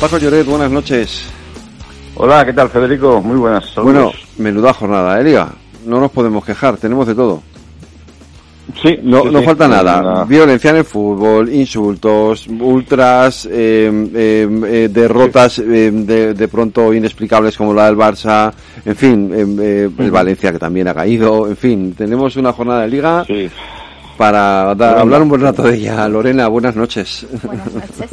Paco Lloret, buenas noches. Hola, ¿qué tal, Federico? Muy buenas. Saludos. Bueno, menuda jornada, Liga. No nos podemos quejar, tenemos de todo. Sí, no falta nada. Violencia en el fútbol, insultos, ultras, derrotas de pronto inexplicables como la del Barça, en fin, el Valencia que también ha caído, en fin, tenemos una jornada de Liga para hablar un buen rato de ella. Lorena, buenas noches. Buenas noches.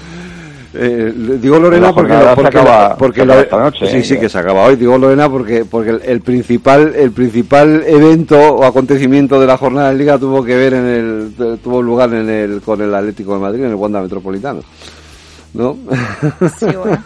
Digo Lorena porque esta noche, sí que se acaba hoy. Digo Lorena porque el principal evento o acontecimiento de la jornada de Liga tuvo lugar con el Atlético de Madrid en el Wanda Metropolitano, ¿no? Sí, bueno.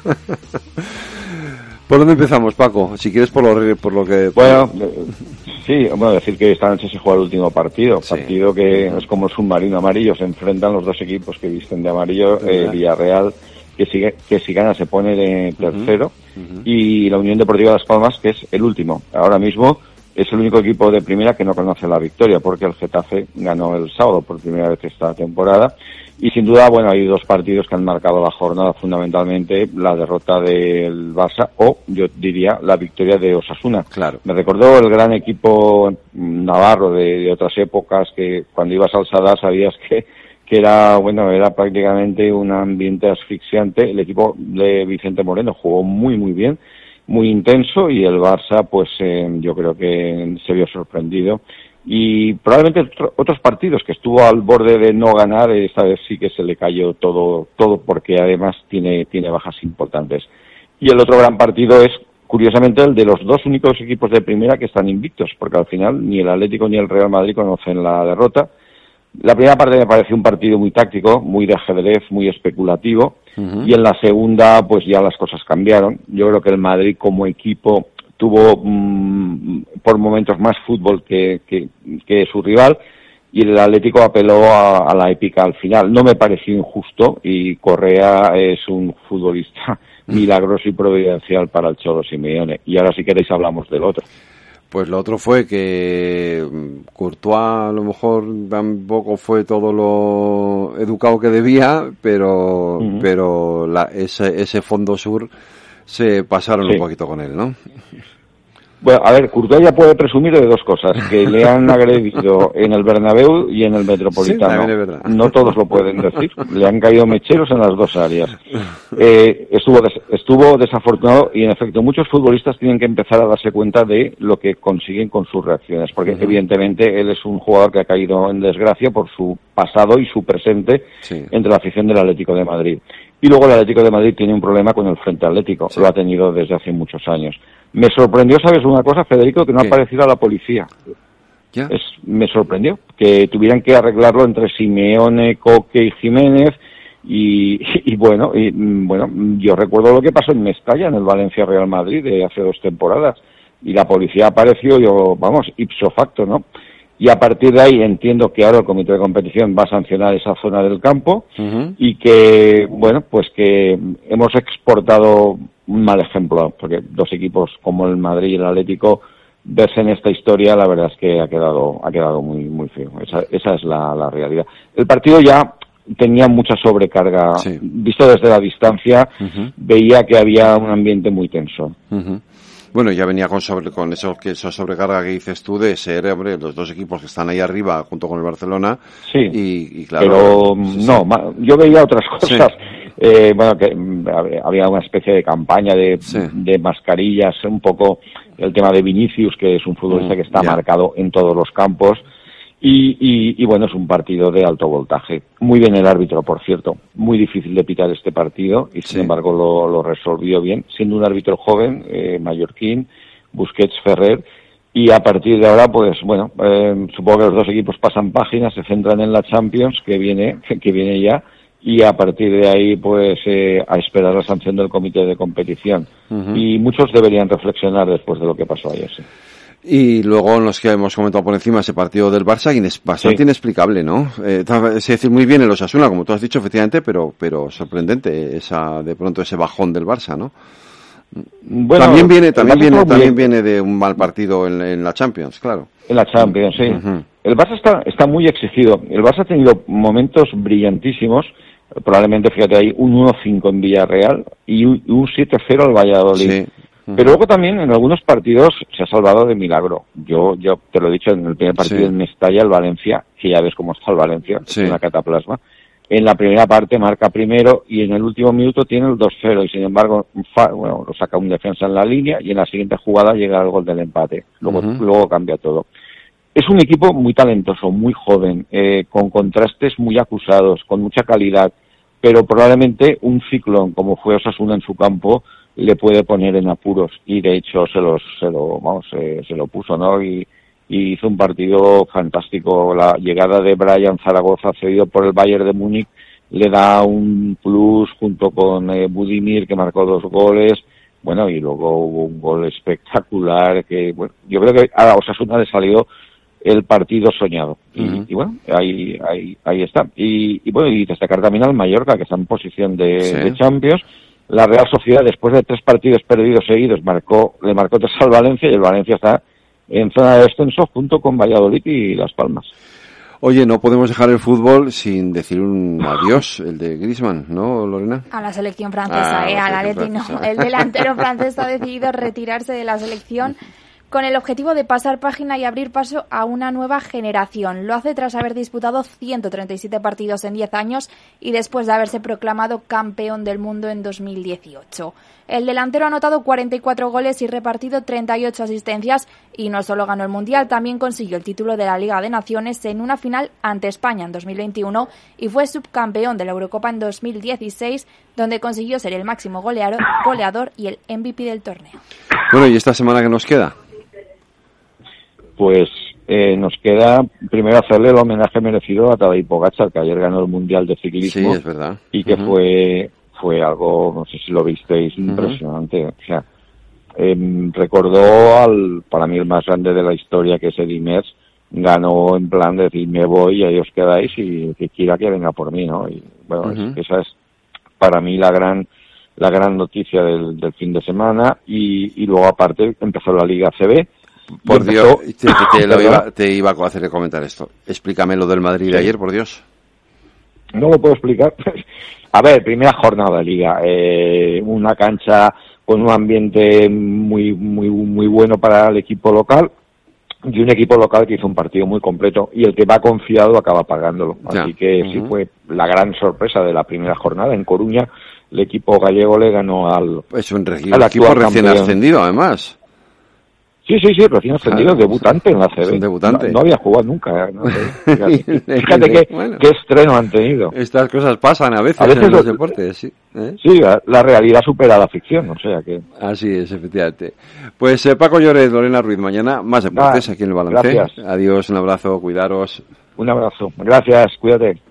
¿Por dónde empezamos, Paco? Si quieres por lo que... Bueno, sí, decir que esta noche se juega el último partido, que es como el submarino amarillo, se enfrentan los dos equipos que visten de amarillo, Villarreal, que si gana se pone de tercero, y la Unión Deportiva Las Palmas, que es el último. Ahora mismo es el único equipo de primera que no conoce la victoria, porque el Getafe ganó el sábado por primera vez esta temporada. Y sin duda, hay dos partidos que han marcado la jornada, fundamentalmente la derrota del Barça o, yo diría, la victoria de Osasuna. Claro. Me recordó el gran equipo navarro de otras épocas, que cuando ibas al Sadar sabías que era prácticamente un ambiente asfixiante. El equipo de Vicente Moreno jugó muy, muy bien, muy intenso, y el Barça, yo creo que se vio sorprendido. Y probablemente otros partidos que estuvo al borde de no ganar, esta vez sí que se le cayó todo porque además tiene bajas importantes. Y el otro gran partido es, curiosamente, el de los dos únicos equipos de primera que están invictos, porque al final ni el Atlético ni el Real Madrid conocen la derrota. La primera parte me pareció un partido muy táctico, muy de ajedrez, muy especulativo, y en la segunda ya las cosas cambiaron. Yo creo que el Madrid como equipo tuvo por momentos más fútbol que su rival, y el Atlético apeló a la épica al final. No me pareció injusto, y Correa es un futbolista milagroso y providencial para el Cholo Simeone. Y ahora, si queréis, hablamos del otro. Pues lo otro fue que Courtois a lo mejor tampoco fue todo lo educado que debía, pero ese fondo sur se pasaron un poquito con él, ¿no? Bueno, a ver, Courtois ya puede presumir de dos cosas, que le han agredido en el Bernabéu y en el Metropolitano. Sí, también es verdad. No todos lo pueden decir. Le han caído mecheros en las dos áreas. Estuvo desafortunado, y en efecto muchos futbolistas tienen que empezar a darse cuenta de lo que consiguen con sus reacciones, porque evidentemente él es un jugador que ha caído en desgracia por su pasado y su presente entre la afición del Atlético de Madrid. Y luego el Atlético de Madrid tiene un problema con el Frente Atlético, lo ha tenido desde hace muchos años. Me sorprendió, ¿sabes una cosa, Federico? Que no ha aparecido a la policía. ¿Ya? Me sorprendió que tuvieran que arreglarlo entre Simeone, Coque y Jiménez, y yo recuerdo lo que pasó en Mestalla, en el Valencia Real Madrid de hace 2 temporadas, y la policía apareció, ipso facto, ¿no? Y a partir de ahí entiendo que ahora el comité de competición va a sancionar esa zona del campo, y que, que hemos exportado un mal ejemplo, porque dos equipos como el Madrid y el Atlético, verse en esta historia, la verdad es que ha quedado muy, muy feo. Esa es la realidad. El partido ya tenía mucha sobrecarga. Visto desde la distancia, veía que había un ambiente muy tenso. Bueno, ya venía con esa sobrecarga que dices tú de ser, los dos equipos que están ahí arriba junto con el Barcelona. Sí, y claro. Pero yo veía otras cosas. Que había una especie de campaña de mascarillas, un poco el tema de Vinicius, que es un futbolista que está marcado en todos los campos. Y es un partido de alto voltaje. Muy bien el árbitro, por cierto. Muy difícil de pitar este partido, y sin embargo lo resolvió bien, siendo un árbitro joven, mallorquín, Busquets Ferrer. Y a partir de ahora, supongo que los dos equipos pasan páginas, se centran en la Champions, que viene ya, y a partir de ahí, a esperar la sanción del comité de competición. Y muchos deberían reflexionar después de lo que pasó ayer, sí. Y luego los que hemos comentado por encima, ese partido del Barça, bastante inexplicable, ¿no? Es decir, muy bien el Osasuna, como tú has dicho, efectivamente, pero sorprendente de pronto ese bajón del Barça, ¿no? Bueno, también viene de un mal partido en la Champions, claro. En la Champions, sí. El Barça está muy exigido. El Barça ha tenido momentos brillantísimos. Probablemente, fíjate, hay un 1-5 en Villarreal y un 7-0 al Valladolid. Sí. Pero luego también en algunos partidos se ha salvado de milagro. Yo te lo he dicho en el primer partido en Mestalla, el Valencia, que ya ves cómo está el Valencia, es una cataplasma. En la primera parte marca primero y en el último minuto tiene el 2-0 y sin embargo lo saca un defensa en la línea y en la siguiente jugada llega el gol del empate. Luego cambia todo. Es un equipo muy talentoso, muy joven, con contrastes muy acusados, con mucha calidad, pero probablemente un ciclón como fue Osasuna en su campo le puede poner en apuros y de hecho se lo puso, ¿no? Y hizo un partido fantástico. La llegada de Brian Zaragoza cedido por el Bayern de Múnich le da un plus junto con Budimir, que marcó 2 goles. Bueno, y luego hubo un gol espectacular que, bueno, yo creo que a Osasuna le salió el partido soñado. Y bueno, ahí está. Y bueno, y destacar también al Mallorca, que está en posición de Champions. La Real Sociedad, después de 3 partidos perdidos seguidos, le marcó 3 al Valencia y el Valencia está en zona de descenso junto con Valladolid y Las Palmas. Oye, no podemos dejar el fútbol sin decir un adiós, el de Griezmann, ¿no, Lorena? A la selección francesa, al Atleti no. El delantero francés ha decidido retirarse de la selección con el objetivo de pasar página y abrir paso a una nueva generación. Lo hace tras haber disputado 137 partidos en 10 años y después de haberse proclamado campeón del mundo en 2018. El delantero ha anotado 44 goles y repartido 38 asistencias y no solo ganó el Mundial, también consiguió el título de la Liga de Naciones en una final ante España en 2021 y fue subcampeón de la Eurocopa en 2016, donde consiguió ser el máximo goleador y el MVP del torneo. Bueno, ¿y esta semana qué nos queda? Pues nos queda primero hacerle el homenaje merecido a Tadej Pogačar, que ayer ganó el Mundial de Ciclismo. Sí, es verdad. Y que fue algo, no sé si lo visteis, impresionante. O sea, recordó para mí el más grande de la historia, que es Eddy Merckx. Ganó en plan de decir, me voy y ahí os quedáis y que quiera que venga por mí, ¿no? Y bueno, esa es para mí la gran noticia del fin de semana. Y luego aparte empezó la Liga ACB. Por Dios, te iba a hacer comentar esto. Explícame lo del Madrid de ayer, por Dios. No lo puedo explicar. A ver, primera jornada de Liga. Una cancha con un ambiente muy bueno para el equipo local. Y un equipo local que hizo un partido muy completo. Y el que va confiado acaba pagándolo. Así que sí fue la gran sorpresa de la primera jornada. En Coruña, el equipo gallego le ganó al equipo recién ascendido, además. Sí, recién ascendido, debutante en la CB. Debutante. No había jugado nunca. No sé, fíjate qué estreno han tenido. Estas cosas pasan a veces en los deportes, sí. Sí, la realidad supera la ficción, o sea que... Así es, efectivamente. Pues Paco Lloret, Lorena Ruiz, mañana más deportes aquí en el Balance. Gracias. Adiós, un abrazo, cuidaros. Un abrazo. Gracias, cuídate.